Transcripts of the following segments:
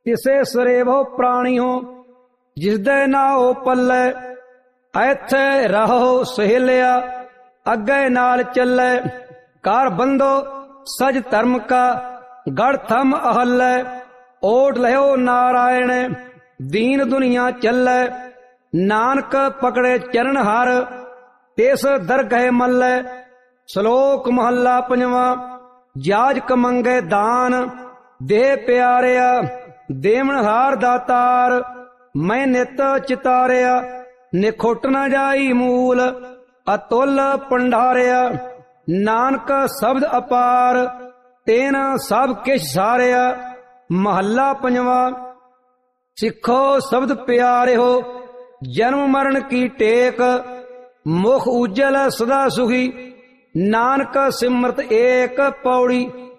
तिसे सरेवो प्राणियो जिसदे नाओ पल्ले। ऐथे रहो सहेलिया अगे नाल चले। कार बंदो सज धर्म का गढ़ थम अहले। ओट लहो नारायण दीन दुनिया चले। नानक पकड़े चरण हर तेस दरगह मल्ले। श्लोक महला पंजवा। जाज कमंगे दान देह प्यारिया देवन हार दातार। मैं नित चितारिया निखुट न जाई मूल अतुल पंडारिया। नानक शब्द अपार तेन सब किश सारिया। महला पंजवा। सिखो शब्द प्यारे हो जन्म मरण की टेक। मुख उज्जल सदा सुखी नानक सिमरत एक पौड़ी।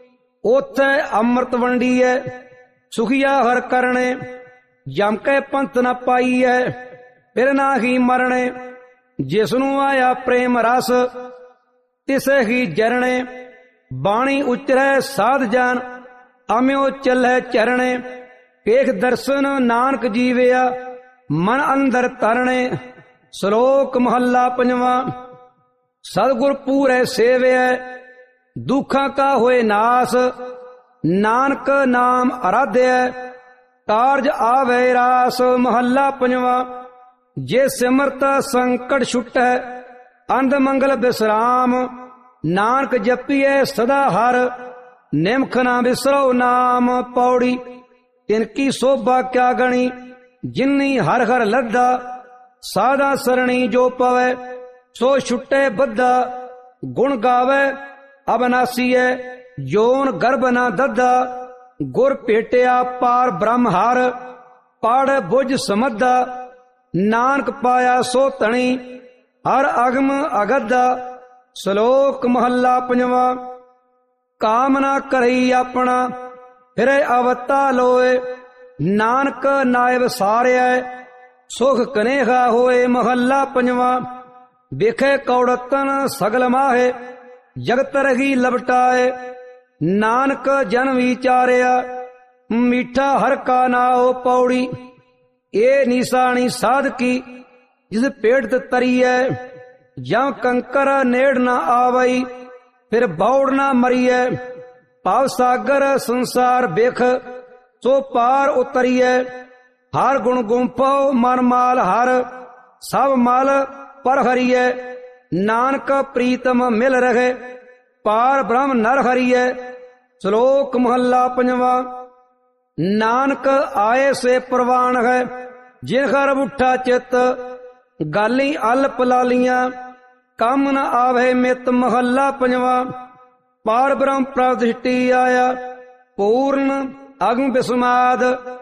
ओथे अमृत वंडीए सुखिया हर करने। जम के पंथ न पाईए फिर ना ही मरने। जिसनू आया प्रेम रस तिसे ही जरने। बाणी उचरै साध जान अम्यो चलै चरणे। एक दर्शन नानक जीविया मन अंदर तरणे। श्लोक महला पंजवा। सतगुर पूरे सेव्य दुखा का होए नास। नानक नाम आराध्य कारज आवे रास। महला पंजवा। जे सिमरत संकट छुटै अंध मंगल विश्राम। नानक जपिए सदा हर निमख ना बिसरो नाम। पौड़ी तिनकी शोभा क्या गणी जिन्नी हर हर लद्दा। साधा सरणी जो पवै सो छुटे बद्दा। गुण गावे अबनासी है जोन गर्भ ना दद्दा। गुर पेटिया पार ब्रह्म हर पाड़ बुझ समद्दा। नानक पाया सो तणी हर अगम अगद्दा। श्लोक महला पंजवा। कामना करई अपना फिरे अवता लोए। नानक नायब सारिया सुख कनेहा होए। महला पंजवा। बिखे कौड़तन सगल माहे जगत रही लपटाए। नानक जन विचारिया मीठा हर का नाओ। पौड़ी ये निशानी साध की जिस पेट तरी है। जं कंकर नेड़ न आवई फिर बौड़ न मरिए। पाव सागर संसार बेख सो पार उतरिए। हर गुण गुंफो मन माल हर सब माल पर हरिए। नानक प्रीतम मिल रहे पार ब्रह्म नर हरिए। श्लोक महला पंजवा। नानक आए से प्रवान है जिन हर उठा चित। गाली अल्प लालियां कम न आवे मित। महला पंजवा। पार ब्रह्म प्राप्त आया पूर्ण अग्न विस्माद।